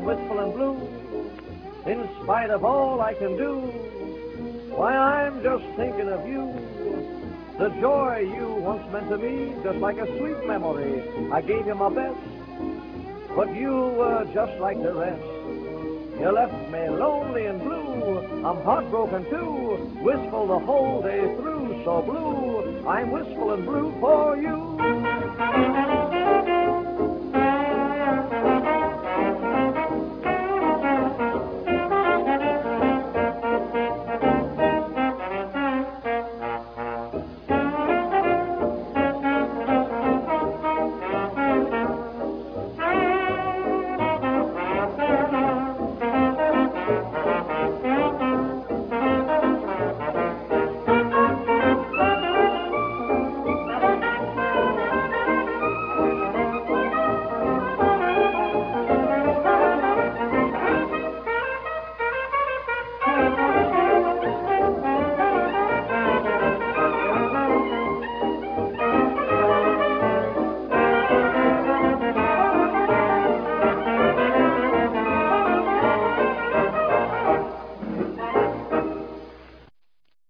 wistful and blue. In spite of all I can do, why, I'm just thinking of you. The joy you once meant to me, just like a sweet memory. I gave you my best, but you were just like the rest. You left me lonely and blue. I'm heartbroken too, wistful the whole day through. So blue, I'm wistful and blue for you.